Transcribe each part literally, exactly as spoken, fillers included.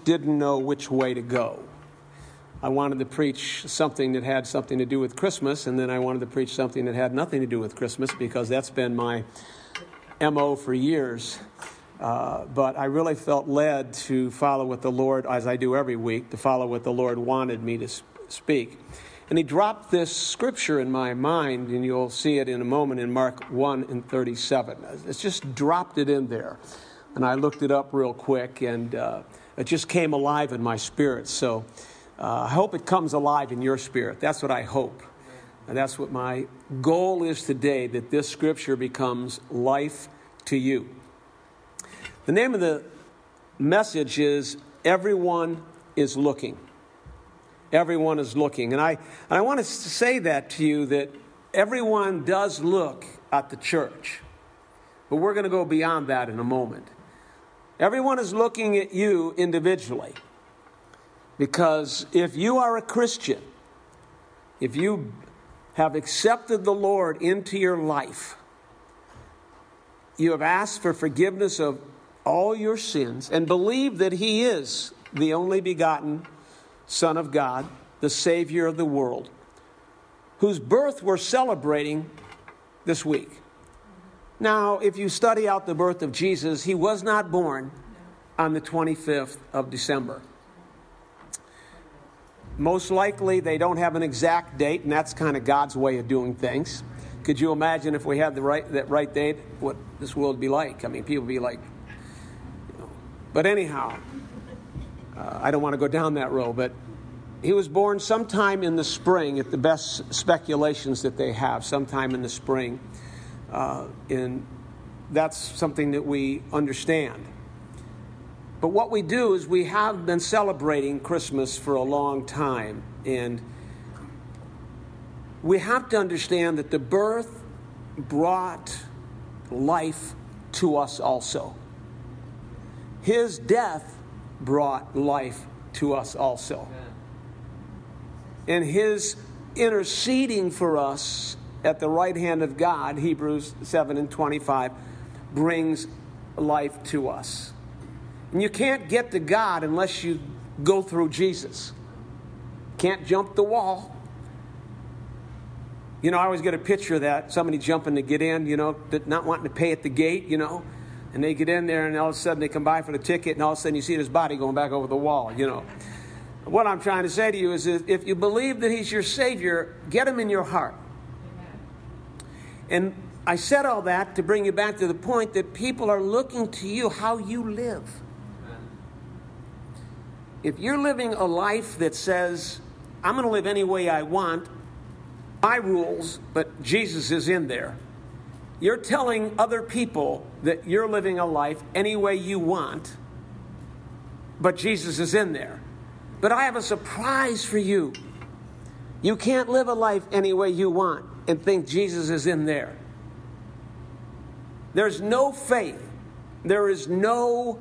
just didn't know which way to go. I wanted to preach something that had something to do with Christmas, and then I wanted to preach something that had nothing to do with Christmas, because that's been my M O for years. Uh, but I really felt led to follow what the Lord, as I do every week, to follow what the Lord wanted me to speak. And he dropped this scripture in my mind, and you'll see it in a moment in Mark one and thirty-seven. It's just dropped it in there. And I looked it up real quick, and uh, it just came alive in my spirit. So uh, I hope it comes alive in your spirit. That's what I hope. And that's what my goal is today, that this scripture becomes life to you. The name of the message is Everyone is Looking. Everyone is looking. And I, and I want to say that to you, that everyone does look at the church. But we're going to go beyond that in a moment. Everyone is looking at you individually. Because if you are a Christian, if you have accepted the Lord into your life, you have asked for forgiveness of all your sins and believe that he is the only begotten Son of God, the Savior of the world, whose birth we're celebrating this week. Now, if you study out the birth of Jesus, he was not born on the twenty-fifth of December. Most likely, they don't have an exact date, and that's kind of God's way of doing things. Could you imagine if we had the right that right date, what this world would be like? I mean, people would be like, you know. But anyhow, uh, I don't want to go down that road, but he was born sometime in the spring, at the best speculations that they have, sometime in the spring. Uh, and that's something that we understand. But what we do is we have been celebrating Christmas for a long time. And we have to understand that the birth brought life to us also. His death brought life to us also. And his interceding for us at the right hand of God, Hebrews seven and twenty-five, brings life to us. And you can't get to God unless you go through Jesus. Can't jump the wall. You know, I always get a picture of that, somebody jumping to get in, you know, not wanting to pay at the gate, you know. And they get in there, and all of a sudden they come by for the ticket, and all of a sudden you see his body going back over the wall, you know. What I'm trying to say to you is that if you believe that he's your Savior, get him in your heart. And I said all that to bring you back to the point that people are looking to you how you live. If you're living a life that says, I'm going to live any way I want, my rules, but Jesus is in there, you're telling other people that you're living a life any way you want, but Jesus is in there. But I have a surprise for you. You can't live a life any way you want and think Jesus is in there. There's no faith. There is no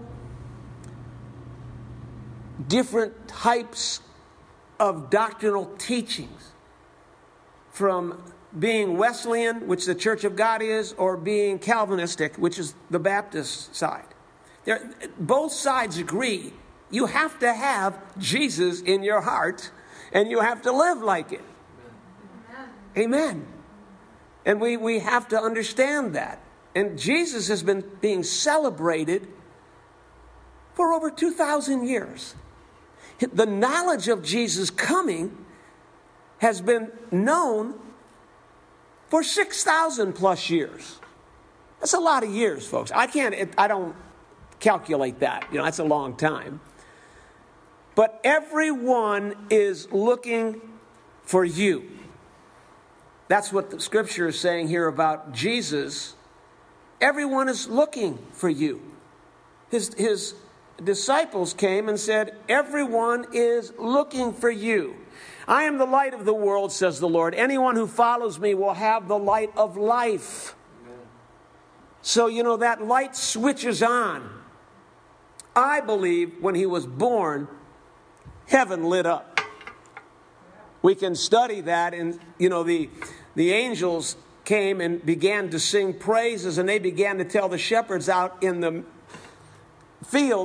different types of doctrinal teachings, from being Wesleyan, which the Church of God is, or being Calvinistic, which is the Baptist side. They're, both sides agree you have to have Jesus in your heart, and you have to live like it. Amen. Amen. And we, we have to understand that. And Jesus has been being celebrated for over two thousand years. The knowledge of Jesus coming has been known for six thousand plus years. That's a lot of years, folks. I can't, I don't calculate that. You know, that's a long time. But everyone is looking for you. That's what the scripture is saying here about Jesus. Everyone is looking for you. His, his disciples came and said, everyone is looking for you. I am the light of the world, says the Lord. Anyone who follows me will have the light of life. Amen. So, you know, that light switches on. I believe when he was born, heaven lit up. We can study that, and, you know, the, the angels came and began to sing praises, and they began to tell the shepherds out in the fields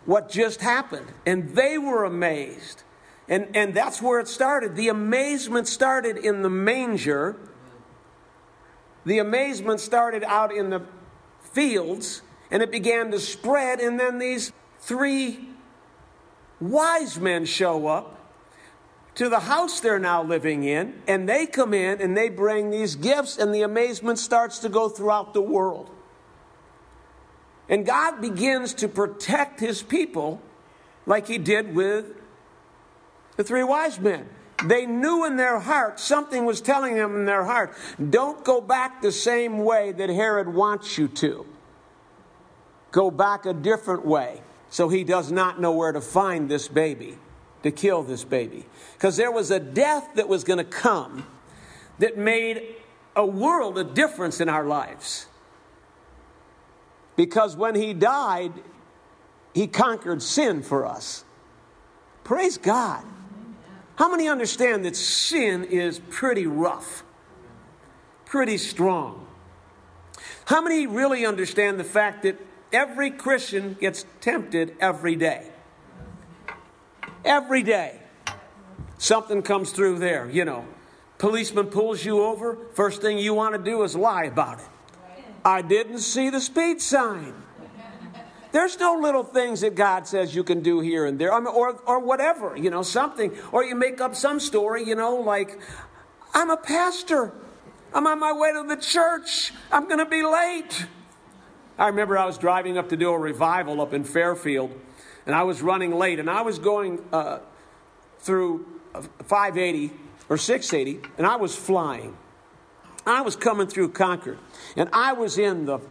what just happened. And they were amazed. And, and that's where it started. The amazement started in the manger. The amazement started out in the fields. And it began to spread. And then these three wise men show up to the house they're now living in. And they come in and they bring these gifts. And the amazement starts to go throughout the world. And God begins to protect his people like he did with the three wise men. They knew in their heart, something was telling them in their heart, don't go back the same way that Herod wants you to. Go back a different way so he does not know where to find this baby, to kill this baby. Because there was a death that was going to come that made a world of difference in our lives. Because when he died, he conquered sin for us. Praise God. How many understand that sin is pretty rough? Pretty strong? How many really understand the fact that every Christian gets tempted every day? Every day. Something comes through there, you know. Policeman pulls you over. First thing you want to do is lie about it. I didn't see the speed sign. There's no little things that God says you can do here and there. I mean, or, or whatever, you know, something. Or you make up some story, you know, like, I'm a pastor. I'm on my way to the church. I'm going to be late. I remember I was driving up to do a revival up in Fairfield. And I was running late. And I was going uh, through five eighty or six eighty. And I was flying. I was coming through Concord, and I was in the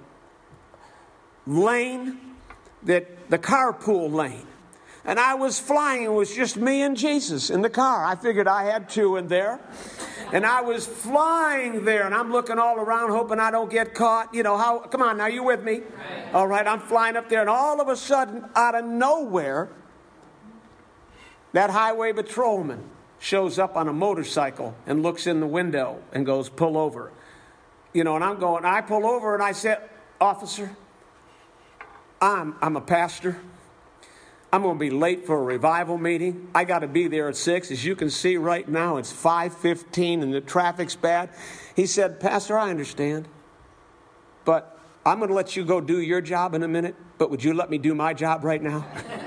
lane, that the carpool lane, and I was flying. It was just me and Jesus in the car. I figured I had two in there, and I was flying there, and I'm looking all around, hoping I don't get caught. You know how? Come on, now you with me? Right. All right, I'm flying up there, and all of a sudden, out of nowhere, that highway patrolman shows up on a motorcycle and looks in the window and goes, pull over. You know, and I'm going, I pull over and I said, officer, I'm, I'm a pastor. I'm going to be late for a revival meeting. I got to be there at six. As you can see right now, it's five fifteen and the traffic's bad. He said, Pastor, I understand, but I'm going to let you go do your job in a minute, but would you let me do my job right now?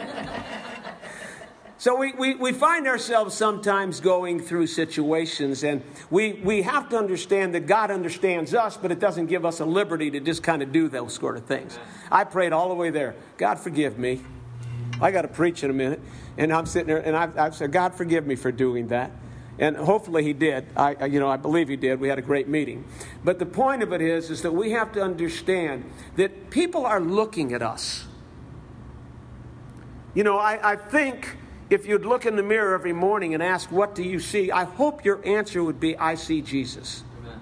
So we, we, we find ourselves sometimes going through situations, and we, we have to understand that God understands us, but it doesn't give us a liberty to just kind of do those sort of things. I prayed all the way there. God, forgive me. I got to preach in a minute. And I'm sitting there, and I've, I've said, God, forgive me for doing that. And hopefully he did. I, you know, I believe he did. We had a great meeting. But the point of it is, is that we have to understand that people are looking at us. You know, I, I think if you'd look in the mirror every morning and ask, what do you see? I hope your answer would be, I see Jesus. Amen.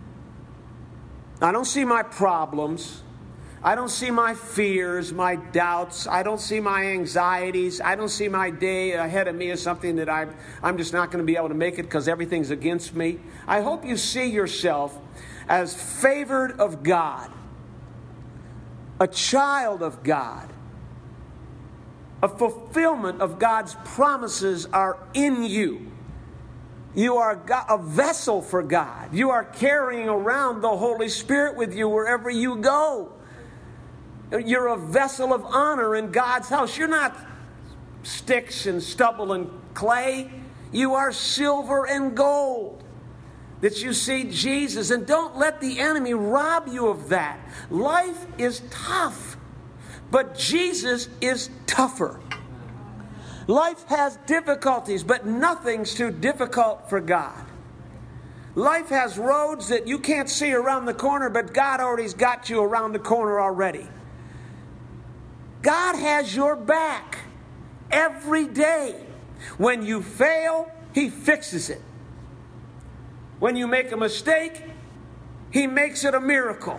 I don't see my problems. I don't see my fears, my doubts. I don't see my anxieties. I don't see my day ahead of me as something that I'm, I'm just not going to be able to make it because everything's against me. I hope you see yourself as favored of God, a child of God. A fulfillment of God's promises are in you. You are a vessel for God. You are carrying around the Holy Spirit with you wherever you go. You're a vessel of honor in God's house. You're not sticks and stubble and clay. You are silver and gold. That you see Jesus. And don't let the enemy rob you of that. Life is tough. But Jesus is tougher. Life has difficulties, but nothing's too difficult for God. Life has roads that you can't see around the corner, but God already's got you around the corner already. God has your back every day. When you fail, He fixes it. When you make a mistake, He makes it a miracle.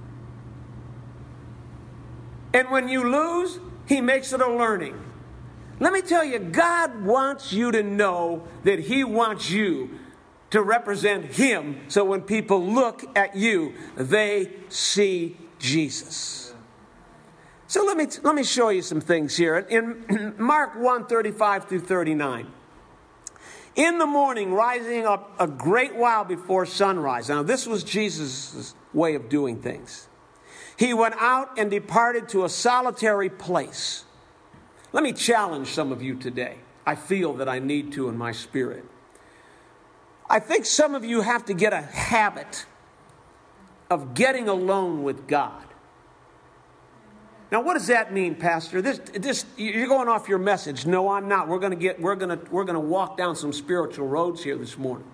And when you lose, He makes it a learning. Let me tell you, God wants you to know that He wants you to represent Him. So when people look at you, they see Jesus. So let me let me show you some things here. In Mark one, thirty-five through thirty-nine. In the morning, rising up a great while before sunrise. Now, this was Jesus' way of doing things. He went out and departed to a solitary place. Let me challenge some of you today. I feel that I need to in my spirit. I think some of you have to get a habit of getting alone with God. Now, what does that mean, Pastor? This, this, you're going off your message. No, I'm not. We're going to get, we're going to, we're going to walk down some spiritual roads here this morning.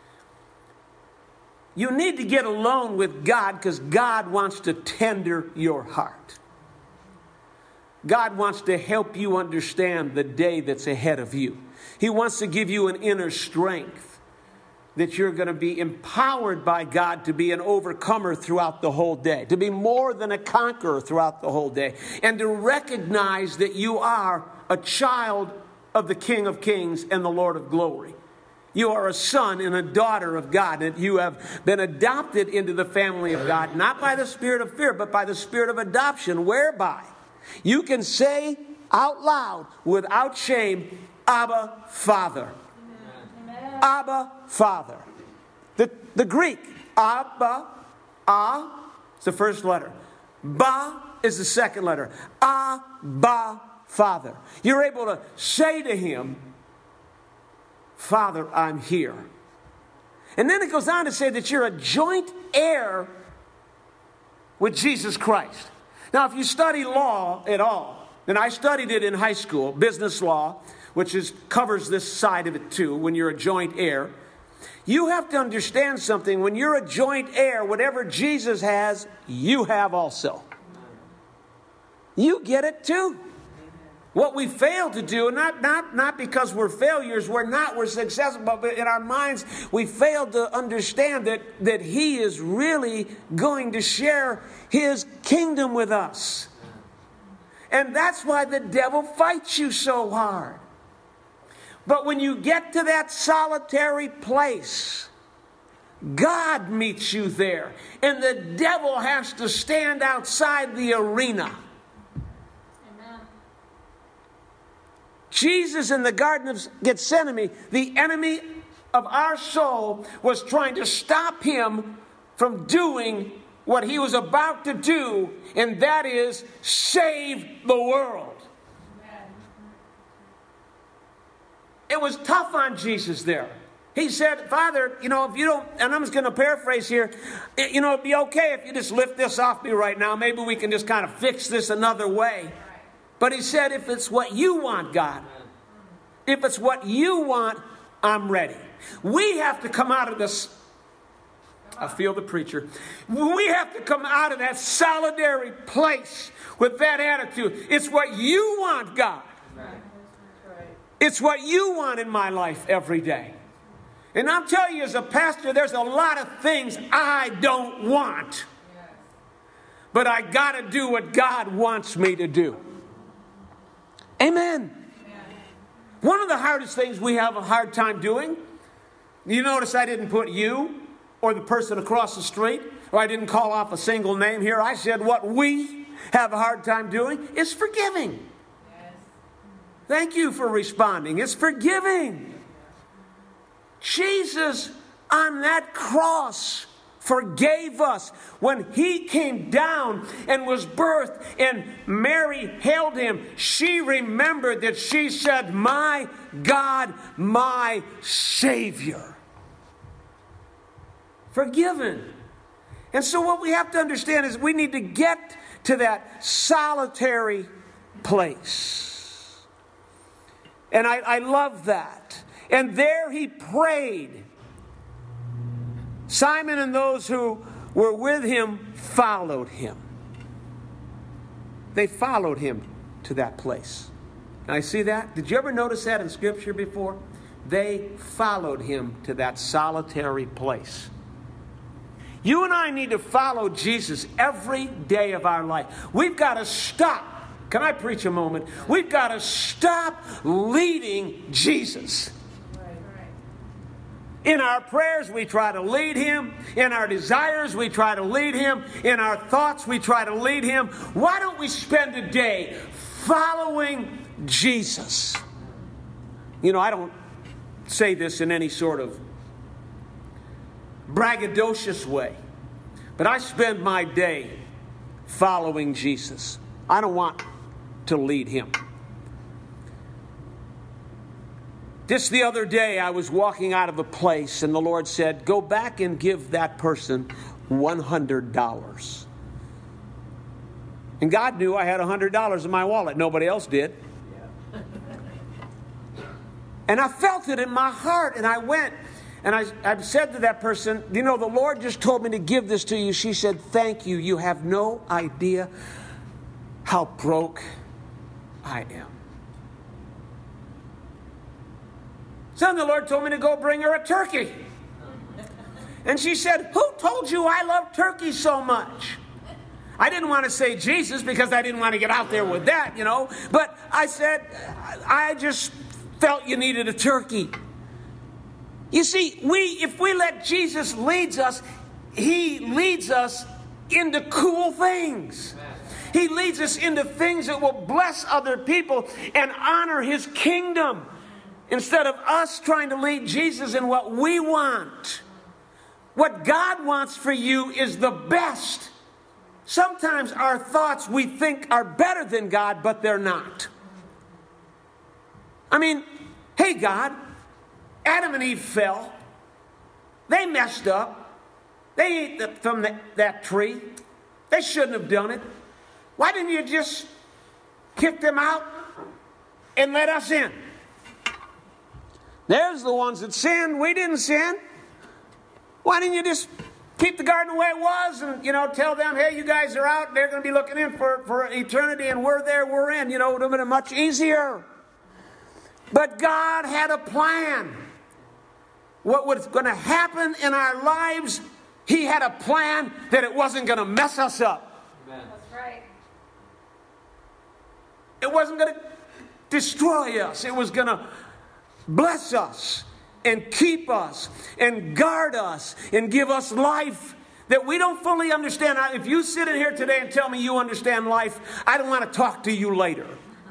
You need to get alone with God because God wants to tender your heart. God wants to help you understand the day that's ahead of you. He wants to give you an inner strength that you're going to be empowered by God to be an overcomer throughout the whole day, to be more than a conqueror throughout the whole day, and to recognize that you are a child of the King of Kings and the Lord of Glory. You are a son and a daughter of God, and you have been adopted into the family of God, not by the spirit of fear, but by the spirit of adoption, whereby you can say out loud, without shame, Abba, Father. Amen. Abba, Father. The, the Greek, Abba, A, is the first letter. Ba is the second letter. Abba, Father. You're able to say to him, Father, I'm here. And then it goes on to say that you're a joint heir with Jesus Christ. Now, if you study law at all, and I studied it in high school, business law, which is covers this side of it too, when you're a joint heir, you have to understand something. When you're a joint heir, whatever Jesus has, you have also. You get it too. What we fail to do, not, not, not because we're failures, we're not, we're successful, but in our minds, we fail to understand that, that he is really going to share his kingdom with us. And that's why the devil fights you so hard. But when you get to that solitary place, God meets you there. And the devil has to stand outside the arena. Amen. Jesus in the Garden of Gethsemane, the enemy of our soul, was trying to stop him from doing what he was about to do, and that is save the world. It was tough on Jesus there. He said, Father, you know, if you don't, and I'm just going to paraphrase here, you know, it'd be okay if you just lift this off me right now. Maybe we can just kind of fix this another way. But he said, if it's what you want, God, if it's what you want, I'm ready. We have to come out of this. I feel the preacher. We have to come out of that solitary place with that attitude. It's what you want, God. It's what you want in my life every day. And I'm telling you, as a pastor, there's a lot of things I don't want. But I got to do what God wants me to do. Amen. One of the hardest things we have a hard time doing, you notice I didn't put you or the person across the street, or I didn't call off a single name here. I said what we have a hard time doing is forgiving. Thank you for responding. It's forgiving. Jesus on that cross forgave us. When he came down and was birthed and Mary held him, she remembered that she said, my God, my Savior. Forgiven. And so what we have to understand is we need to get to that solitary place. And I, I love that. And there he prayed. Simon and those who were with him followed him. They followed him to that place. Now, you see that? Did you ever notice that in Scripture before? They followed him to that solitary place. You and I need to follow Jesus every day of our life. We've got to stop. Can I preach a moment? We've got to stop leading Jesus. In our prayers, we try to lead Him. In our desires, we try to lead Him. In our thoughts, we try to lead Him. Why don't we spend a day following Jesus? You know, I don't say this in any sort of braggadocious way, but I spend my day following Jesus. I don't want to lead Him. Just the other day, I was walking out of a place, and the Lord said, go back and give that person one hundred dollars. And God knew I had one hundred dollars in my wallet. Nobody else did. And I felt it in my heart, and I went, and I, I said to that person, you know, the Lord just told me to give this to you. She said, thank you. You have no idea how broke I am. Then the Lord told me to go bring her a turkey. And she said, who told you I love turkey so much? I didn't want to say Jesus because I didn't want to get out there with that, you know. But I said, I just felt you needed a turkey. You see, we if we let Jesus lead us, He leads us into cool things. He leads us into things that will bless other people and honor His kingdom. Instead of us trying to lead Jesus in what we want. What God wants for you is the best. Sometimes our thoughts we think are better than God, but they're not. I mean, hey God, Adam and Eve fell. They messed up. They ate the, from the, that tree. They shouldn't have done it. Why didn't you just kick them out and let us in? There's the ones that sinned. We didn't sin. Why didn't you just keep the garden the way it was and, you know, tell them, hey, you guys are out. They're going to be looking in for, for eternity, and we're there, we're in. You know, it would have been much easier. But God had a plan. What was going to happen in our lives, He had a plan that it wasn't going to mess us up. Amen. That's right. It wasn't going to destroy us. It was going to bless us and keep us and guard us and give us life that we don't fully understand. If you sit in here today and tell me you understand life, I don't want to talk to you later.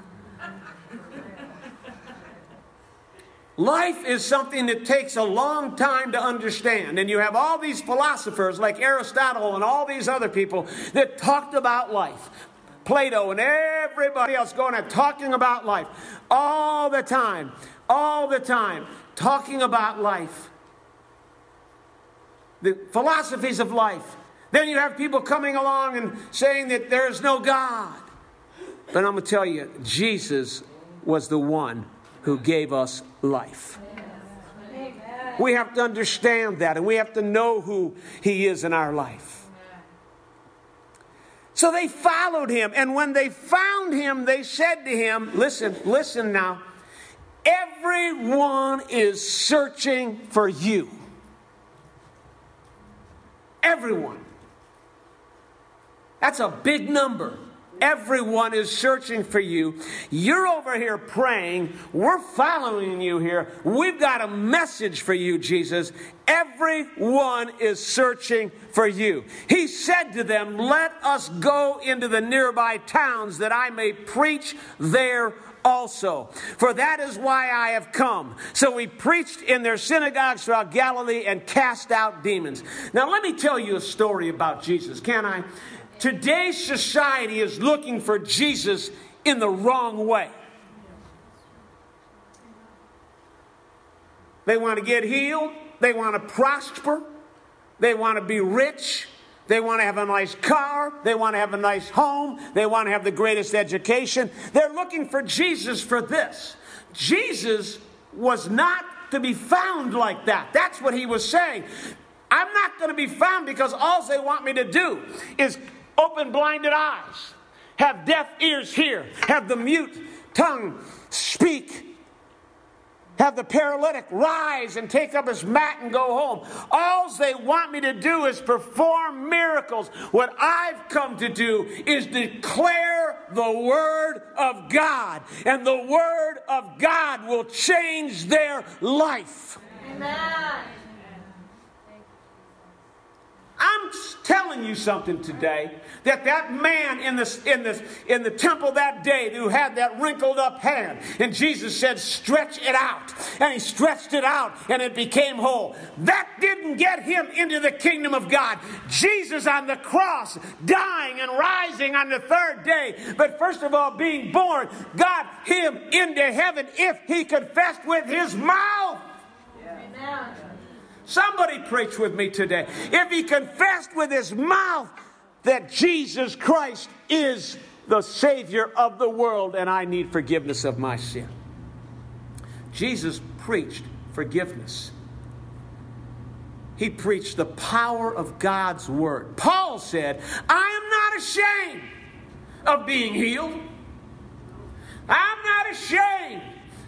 Life is something that takes a long time to understand. And you have all these philosophers like Aristotle and all these other people that talked about life. Plato and everybody else going and talking about life all the time. All the time, talking about life. The philosophies of life. Then you have people coming along and saying that there is no God. But I'm going to tell you, Jesus was the one who gave us life. Amen. We have to understand that, and we have to know who He is in our life. So they followed Him, and when they found Him, they said to Him, listen, listen now. Everyone is searching for you. Everyone. That's a big number. Everyone is searching for you. You're over here praying. We're following you here. We've got a message for you, Jesus. Everyone is searching for you. He said to them, let us go into the nearby towns that I may preach there also. For that is why I have come. So he preached in their synagogues throughout Galilee and cast out demons. Now let me tell you a story about Jesus, can I? Today's society is looking for Jesus in the wrong way. They want to get healed. They want to prosper. They want to be rich. They want to have a nice car. They want to have a nice home. They want to have the greatest education. They're looking for Jesus for this. Jesus was not to be found like that. That's what he was saying. I'm not going to be found because all they want me to do is open blinded eyes, have deaf ears hear, have the mute tongue speak, have the paralytic rise and take up his mat and go home. All they want me to do is perform miracles. What I've come to do is declare the Word of God. And the Word of God will change their life. Amen. telling you something today, that that man in the, in the, in the temple that day who had that wrinkled up hand, and Jesus said, stretch it out. And he stretched it out and it became whole. That didn't get him into the kingdom of God. Jesus on the cross, dying and rising on the third day, but first of all being born, got him into heaven if he confessed with his mouth. Yeah. Somebody preach with me today. If he confessed with his mouth that Jesus Christ is the Savior of the world and I need forgiveness of my sin. Jesus preached forgiveness. He preached the power of God's word. Paul said, I am not ashamed of being healed. I'm not ashamed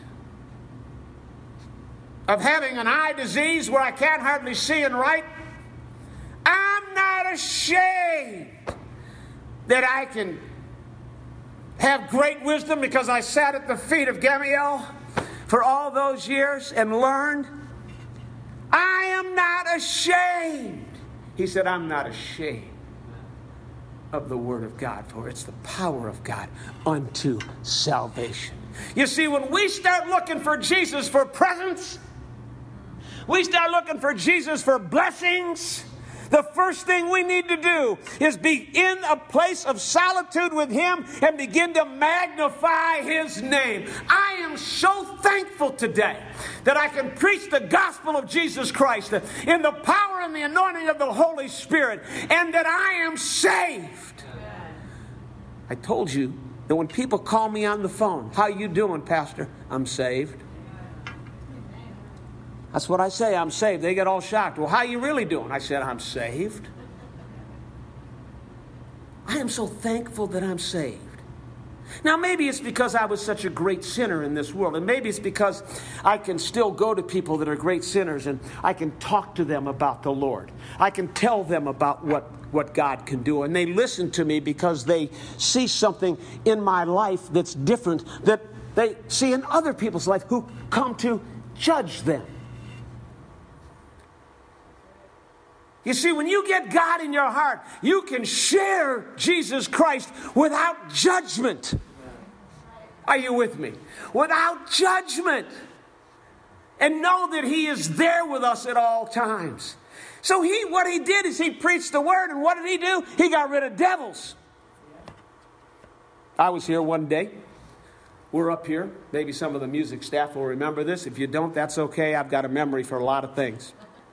of having an eye disease where I can't hardly see and write. I'm not ashamed that I can have great wisdom because I sat at the feet of Gamaliel for all those years and learned. I am not ashamed. He said, I'm not ashamed of the word of God, for it's the power of God unto salvation. You see, when we start looking for Jesus for presents, we start looking for Jesus for blessings, the first thing we need to do is be in a place of solitude with Him and begin to magnify His name. I am so thankful today that I can preach the gospel of Jesus Christ in the power and the anointing of the Holy Spirit, and that I am saved. I told you that when people call me on the phone, how you doing, Pastor? I'm saved. That's what I say, I'm saved. They get all shocked. Well, how are you really doing? I said, I'm saved. I am so thankful that I'm saved. Now, maybe it's because I was such a great sinner in this world. And maybe it's because I can still go to people that are great sinners and I can talk to them about the Lord. I can tell them about what, what God can do. And they listen to me because they see something in my life that's different that they see in other people's life who come to judge them. You see, when you get God in your heart, you can share Jesus Christ without judgment. Are you with me? Without judgment. And know that He is there with us at all times. So he, what he did is he preached the word, and what did he do? He got rid of devils. I was here one day. We're up here. Maybe some of the music staff will remember this. If you don't, that's okay. I've got a memory for a lot of things.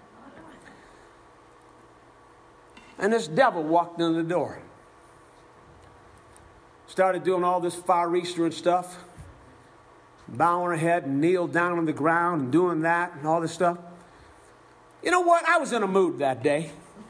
And this devil walked in the door. Started doing all this Far Eastern stuff. Bowing her head and kneeled down on the ground and doing that and all this stuff. You know what? I was in a mood that day.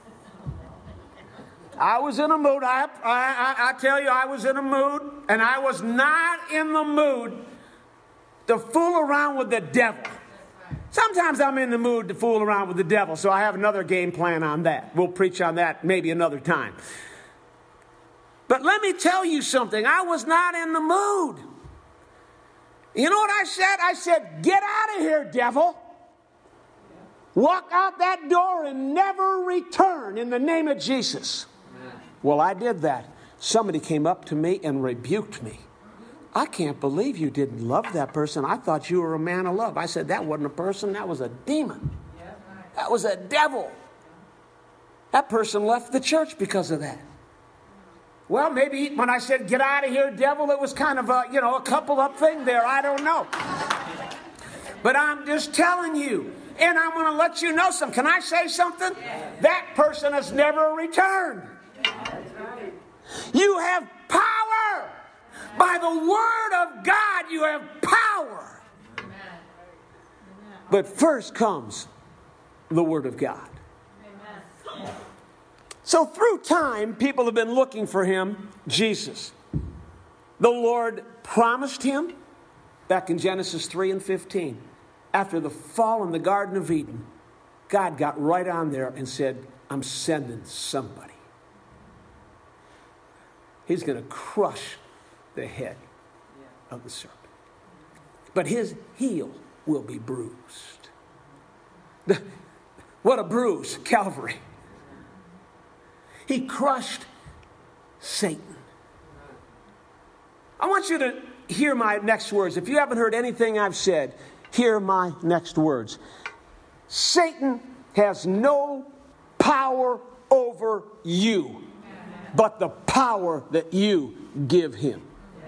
I was in a mood. I, I, I, I tell you, I was in a mood. And I was not in the mood to fool around with the devil. Sometimes I'm in the mood to fool around with the devil, so I have another game plan on that. We'll preach on that maybe another time. But let me tell you something. I was not in the mood. You know what I said? I said, get out of here, devil. Walk out that door and never return in the name of Jesus. Amen. Well, I did that. Somebody came up to me and rebuked me. I can't believe you didn't love that person. I thought you were a man of love. I said, that wasn't a person. That was a demon. That was a devil. That person left the church because of that. Well, maybe when I said, get out of here, devil, it was kind of a, you know, a couple up thing there. I don't know. But I'm just telling you. And I'm going to let you know something. Can I say something? That person has never returned. You have power. By the word of God, you have power. But first comes the word of God. So through time, people have been looking for him, Jesus. The Lord promised him back in Genesis three and fifteen. After the fall in the Garden of Eden, God got right on there and said, I'm sending somebody. He's going to crush the head of the serpent. But his heel will be bruised. What a bruise, Calvary. He crushed Satan. I want you to hear my next words. If you haven't heard anything I've said, hear my next words. Satan has no power over you, but the power that you give him.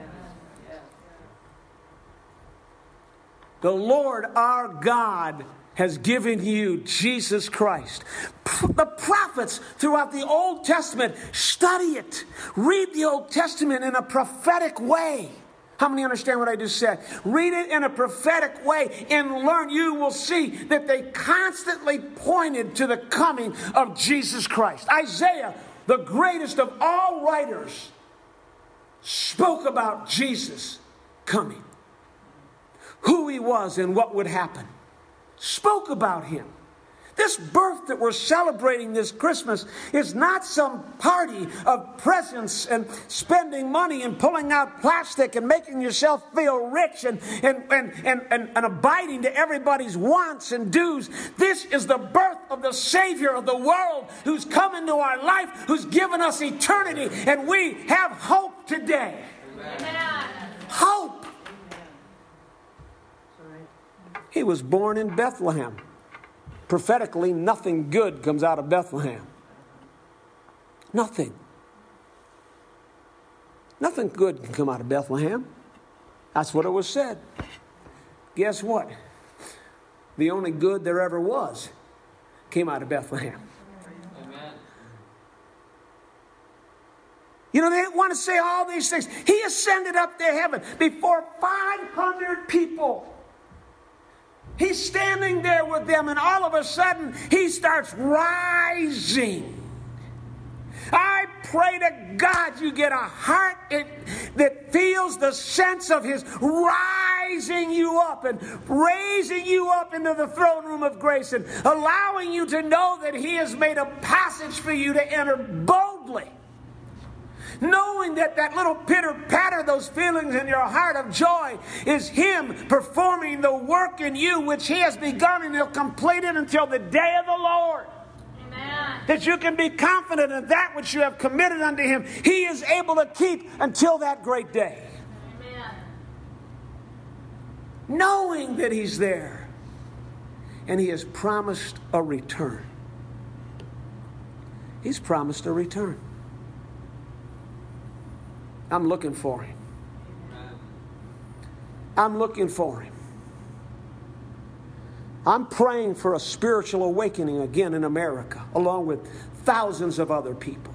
The Lord our God has given you Jesus Christ. The prophets throughout the Old Testament, study it. Read the Old Testament in a prophetic way. How many understand what I just said? Read it in a prophetic way and learn. You will see that they constantly pointed to the coming of Jesus Christ. Isaiah, the greatest of all writers, spoke about Jesus coming. Who he was and what would happen. Spoke about him. This birth that we're celebrating this Christmas is not some party of presents and spending money and pulling out plastic and making yourself feel rich and, and, and, and, and, and abiding to everybody's wants and dues. This is the birth of the Savior of the world who's come into our life, who's given us eternity, and we have hope today. Amen. Hope. He was born in Bethlehem. Prophetically, nothing good comes out of Bethlehem. Nothing. Nothing good can come out of Bethlehem. That's what it was said. Guess what? The only good there ever was came out of Bethlehem. Amen. You know, they want to say all these things. He ascended up to heaven before five hundred people. He's standing there with them, and all of a sudden, he starts rising. I pray to God you get a heart that feels the sense of his rising you up and raising you up into the throne room of grace and allowing you to know that he has made a passage for you to enter boldly. Knowing that that little pitter-patter, those feelings in your heart of joy, is him performing the work in you which he has begun, and he'll complete it until the day of the Lord. Amen. That you can be confident in that which you have committed unto him, he is able to keep until that great day. Amen. Knowing that he's there, and he has promised a return. He's promised a return. I'm looking for him. I'm looking for him. I'm praying for a spiritual awakening again in America, along with thousands of other people.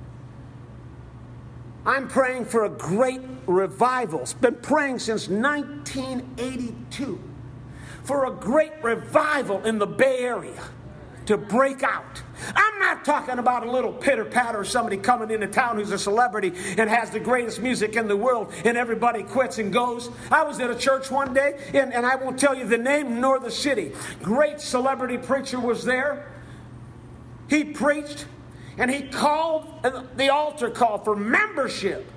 I'm praying for a great revival. It's been praying since nineteen eighty-two for a great revival in the Bay Area to break out. I'm not talking about a little pitter-patter, somebody coming into town who's a celebrity and has the greatest music in the world and everybody quits and goes. I was at a church one day, and, and I won't tell you the name nor the city. Great celebrity preacher was there. He preached, and he called, the altar call for membership.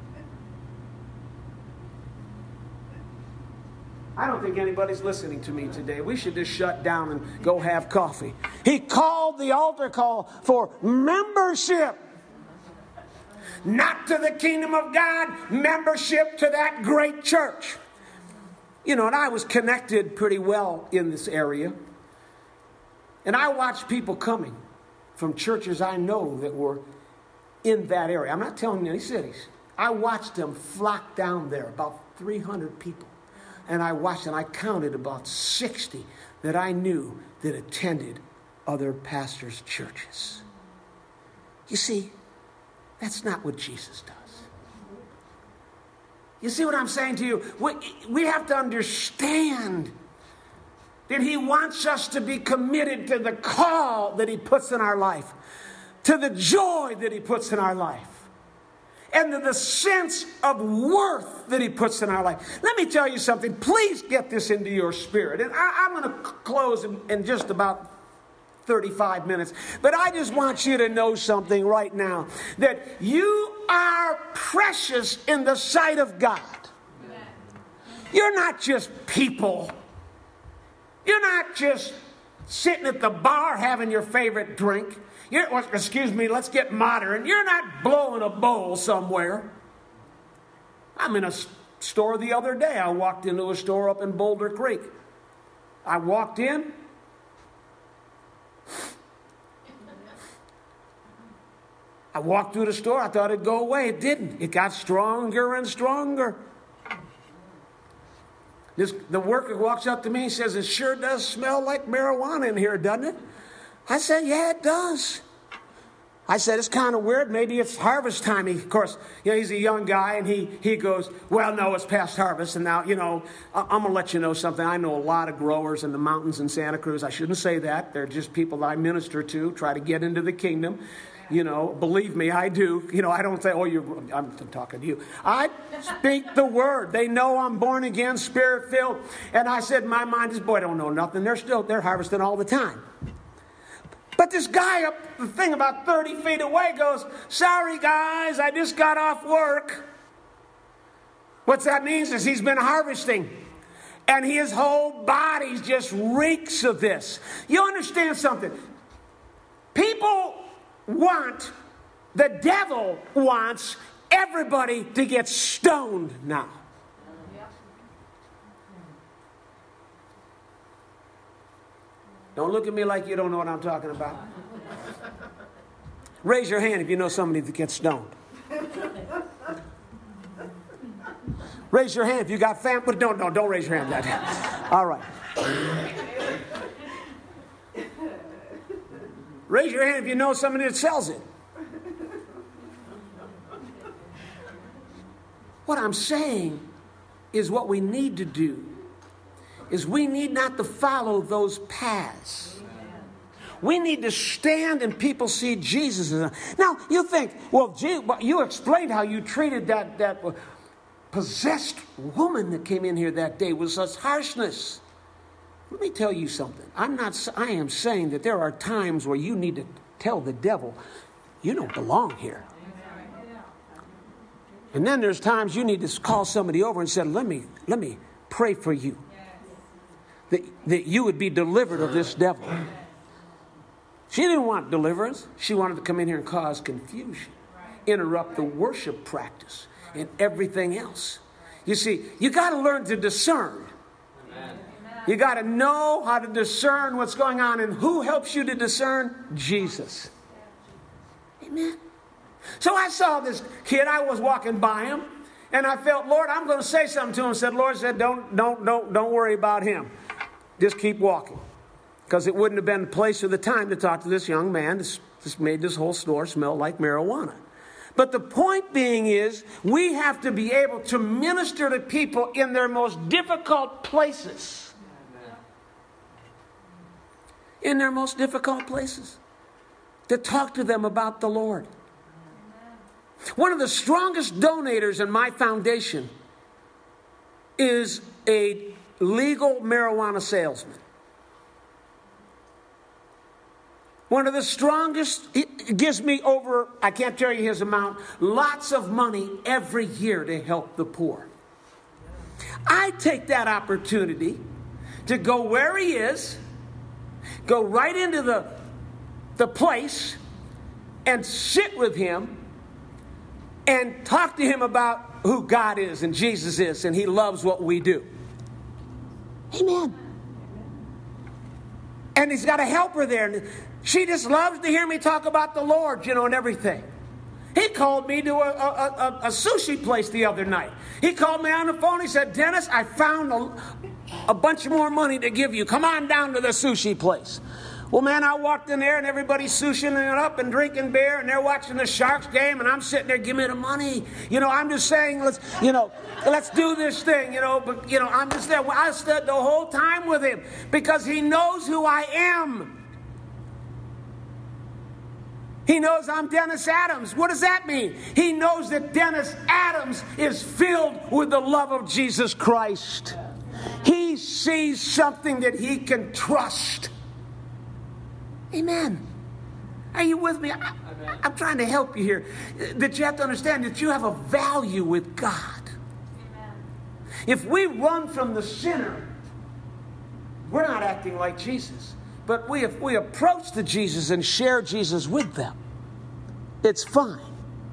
I don't think anybody's listening to me today. We should just shut down and go have coffee. He called the altar call for membership. Not to the kingdom of God, membership to that great church. You know, and I was connected pretty well in this area. And I watched people coming from churches I know that were in that area. I'm not telling you any cities. I watched them flock down there, about three hundred people. And I watched and I counted about sixty that I knew that attended other pastors' churches. You see, that's not what Jesus does. You see what I'm saying to you? We, we have to understand that he wants us to be committed to the call that he puts in our life, to the joy that he puts in our life, and to the sense of worth that he puts in our life. Let me tell you something. Please get this into your spirit. And I, I'm going to close in, in just about thirty-five minutes. But I just want you to know something right now. That you are precious in the sight of God. You're not just people. You're not just sitting at the bar having your favorite drink. You're, well, excuse me, let's get modern. You're not blowing a bowl somewhere. I'm in a store the other day. I walked into a store up in Boulder Creek. I walked in. I walked through the store. I thought it'd go away. It didn't. It got stronger and stronger. This, the worker walks up to me and says, it sure does smell like marijuana in here, doesn't it? I said, yeah, it does. I said, it's kind of weird. Maybe it's harvest time. He, of course, you know, he's a young guy, and he, he goes, well, no, it's past harvest. And now, you know, I'm going to let you know something. I know a lot of growers in the mountains in Santa Cruz. I shouldn't say that. They're just people that I minister to, try to get into the kingdom. You know, believe me, I do. You know, I don't say, oh, you're, I'm talking to you. I speak the word. They know I'm born again, spirit-filled. And I said, my mind is, boy, I don't know nothing. They're still, they're harvesting all the time. But this guy up the thing about thirty feet away goes, sorry, guys, I just got off work. What that means is he's been harvesting. And his whole body just reeks of this. You understand something? People want, the devil wants everybody to get stoned now. Don't look at me like you don't know what I'm talking about. Raise your hand if you know somebody that gets stoned. Raise your hand if you got family. But don't, don't, don't raise your hand. All right. Raise your hand if you know somebody that sells it. What I'm saying is what we need to do is we need not to follow those paths. We need to stand and people see Jesus. Now, you think, well, you explained how you treated that, that possessed woman that came in here that day with such harshness. Let me tell you something. I'm not, I am saying that there are times where you need to tell the devil, you don't belong here. And then there's times you need to call somebody over and say, let me, let me pray for you. That, that you would be delivered of this devil. She didn't want deliverance. She wanted to come in here and cause confusion, interrupt the worship practice, and everything else. You see, you got to learn to discern. You got to know how to discern what's going on. And who helps you to discern? Jesus. Amen. So I saw this kid. I was walking by him. And I felt, Lord, I'm going to say something to him. Said, Lord said, don't, don't, don't, don't worry about him. Just keep walking. Because it wouldn't have been the place or the time to talk to this young man. This, this made this whole store smell like marijuana. But the point being is, we have to be able to minister to people in their most difficult places. In their most difficult places. To talk to them about the Lord. One of the strongest donators in my foundation is a legal marijuana salesman. One of the strongest, it gives me over, I can't tell you his amount, lots of money every year to help the poor. I take that opportunity to go where he is, go right into the, the place and sit with him and talk to him about who God is and Jesus is, and he loves what we do. Amen. And he's got a helper there. And she just loves to hear me talk about the Lord, you know, and everything. He called me to a, a, a, a sushi place the other night. He called me on the phone. He said, Dennis, I found a, a bunch more money to give you. Come on down to the sushi place. Well, man, I walked in there and everybody's sushing it up and drinking beer and they're watching the Sharks game and I'm sitting there, give me the money. You know, I'm just saying, let's, you know, let's do this thing, you know, but, you know, I'm just there. I stood the whole time with him because he knows who I am. He knows I'm Dennis Adams. What does that mean? He knows that Dennis Adams is filled with the love of Jesus Christ. He sees something that he can trust. Amen. Are you with me? I, I'm trying to help you here. That you have to understand that you have a value with God. Amen. If we run from the sinner, we're not acting like Jesus. but we, if we approach the Jesus and share Jesus with them, it's fine.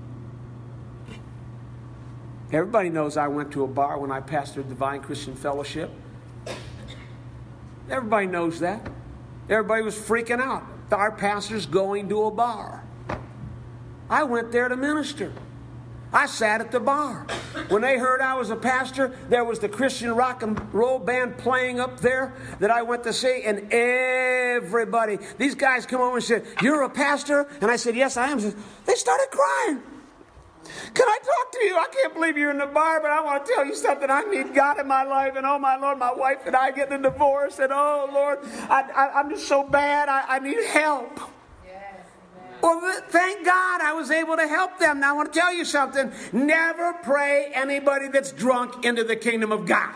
Everybody knows I went to a bar when I pastored Divine Christian Fellowship. Everybody knows that. Everybody was freaking out. Our pastor's going to a bar. I went there to minister. I sat at the bar. When they heard I was a pastor, there was the Christian rock and roll band playing up there that I went to see, and everybody, these guys come over and said, "You're a pastor?" And I said, "Yes, I am." They started crying. "Can I talk to you? I can't believe you're in the bar, but I want to tell you something. I need God in my life, and oh my Lord, my wife and I getting a divorce, and oh Lord, I, I, I'm just so bad. I, I need help." Well, thank God I was able to help them. Now, I want to tell you something. Never pray anybody that's drunk into the kingdom of God.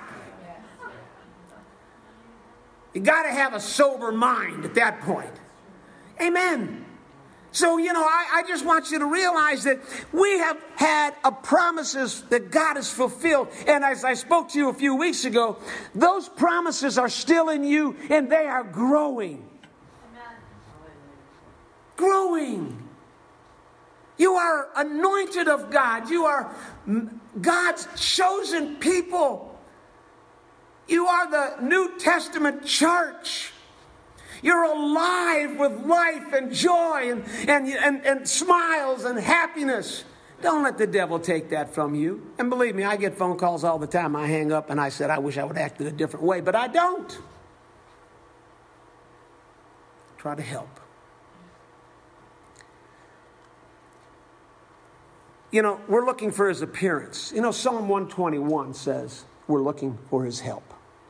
You got to have a sober mind at that point. Amen. So, you know, I, I just want you to realize that we have had a promises that God has fulfilled. And as I spoke to you a few weeks ago, those promises are still in you and they are growing. Growing. You are anointed of God. You are God's chosen people. You are the New Testament church. You're alive with life and joy and, and, and, and smiles and happiness. Don't let the devil take that from you. And believe me, I get phone calls all the time. I hang up and I said, I wish I would have acted a different way, but I don't. Try to help. You know, we're looking for his appearance. You know, Psalm one twenty-one says we're looking for his help.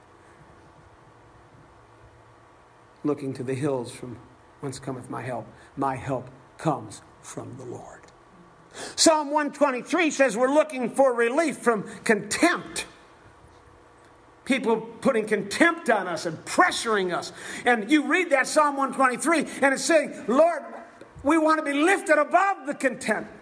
Looking to the hills from whence cometh my help. My help comes from the Lord. Psalm one twenty-three says we're looking for relief from contempt. People putting contempt on us and pressuring us. And you read that Psalm one twenty-three and it's saying, Lord, we want to be lifted above the contempt.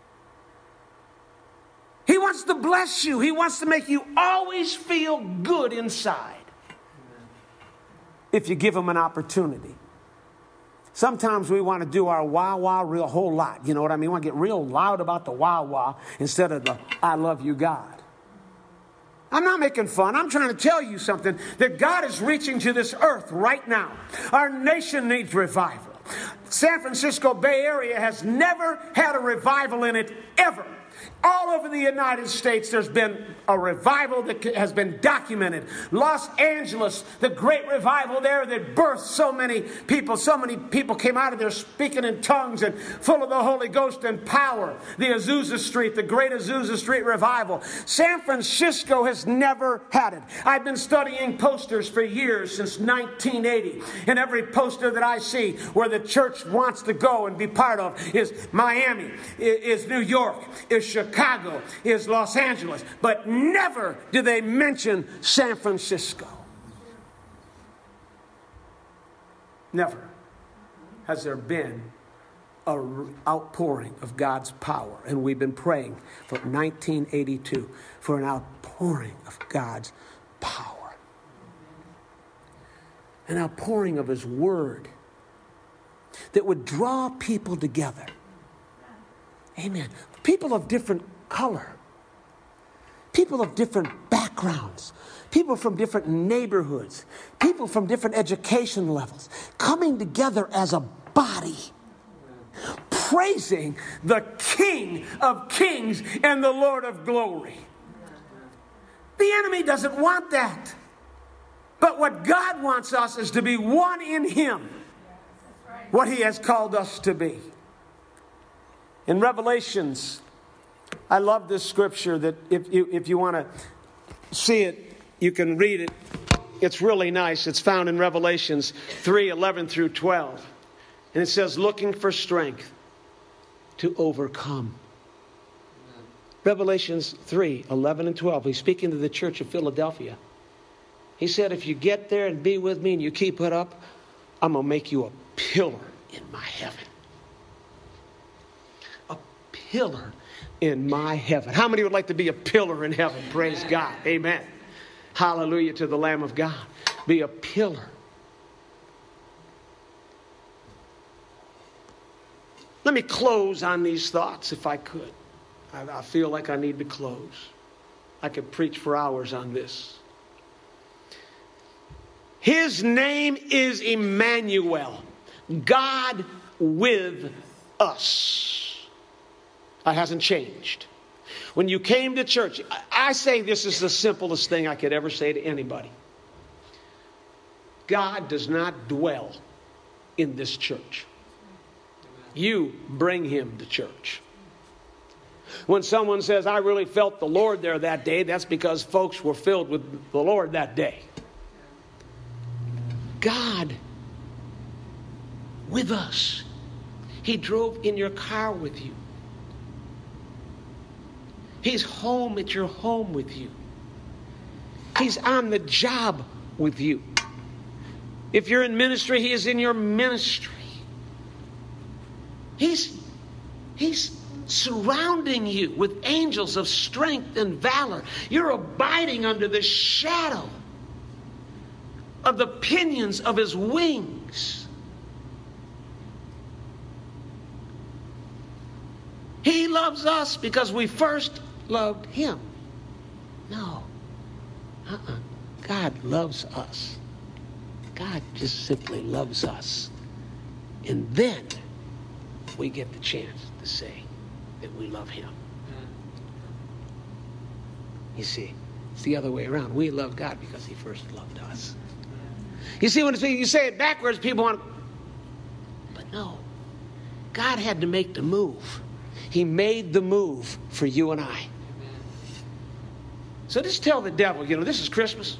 He wants to bless you. He wants to make you always feel good inside. If you give him an opportunity. Sometimes we want to do our wah-wah real whole lot. You know what I mean? We want to get real loud about the wah-wah instead of the I love you, God. I'm not making fun. I'm trying to tell you something, that God is reaching to this earth right now. Our nation needs revival. San Francisco Bay Area has never had a revival in it, ever. All over the United States, there's been a revival that has been documented. Los Angeles, the great revival there that birthed so many people. So many people came out of there speaking in tongues and full of the Holy Ghost and power. The Azusa Street, the great Azusa Street revival. San Francisco has never had it. I've been studying posters for years, since nineteen eighty. And every poster that I see where the church wants to go and be part of is Miami, is New York, is Chicago, is Los Angeles, but never do they mention San Francisco. Never has there been an outpouring of God's power. And we've been praying for nineteen eighty-two for an outpouring of God's power. An outpouring of his word that would draw people together. Amen. People of different color. People of different backgrounds. People from different neighborhoods. People from different education levels. Coming together as a body. Praising the King of Kings and the Lord of Glory. The enemy doesn't want that. But what God wants us is to be one in him. What he has called us to be. In Revelations, I love this scripture that if you, if you want to see it, you can read it. It's really nice. It's found in Revelations three, eleven through twelve. And it says, looking for strength to overcome. Revelations three, eleven and twelve. He's speaking to the church of Philadelphia. He said, if you get there and be with me and you keep it up, I'm going to make you a pillar in my heaven. A pillar in my heaven. How many would like to be a pillar in heaven? Praise God. Amen. Hallelujah to the Lamb of God. Be a pillar. Let me close on these thoughts if I could. I, I feel like I need to close. I could preach for hours on this. His name is Emmanuel, God with us. That hasn't changed. When you came to church, I say this is the simplest thing I could ever say to anybody. God does not dwell in this church. You bring him to church. When someone says, I really felt the Lord there that day, that's because folks were filled with the Lord that day. God with us. He drove in your car with you. He's home at your home with you. He's on the job with you. If you're in ministry, he is in your ministry. He's, he's surrounding you with angels of strength and valor. You're abiding under the shadow of the pinions of his wings. He loves us because we first loved him. No. Uh-uh. God loves us. God just simply loves us. And then we get the chance to say that we love him. You see, it's the other way around. We love God because he first loved us. You see, when you say it backwards, people want... But no. God had to make the move. He made the move for you and I. So just tell the devil, you know, this is Christmas.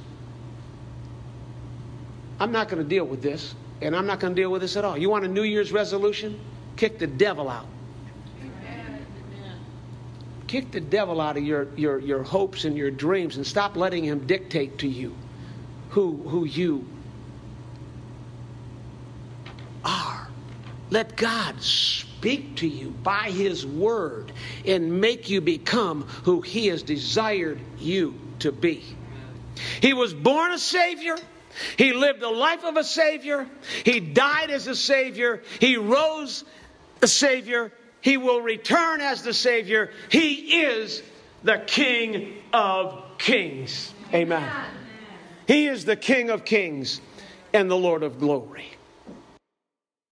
I'm not going to deal with this, and I'm not going to deal with this at all. You want a New Year's resolution? Kick the devil out. Amen. Kick the devil out of your, your, your hopes and your dreams, and stop letting him dictate to you who, who you are. Let God speak to you by his word and make you become who he has desired you to be. He was born a Savior. He lived the life of a Savior. He died as a Savior. He rose a Savior. He will return as the Savior. He is the King of Kings. Amen. He is the King of Kings and the Lord of glory.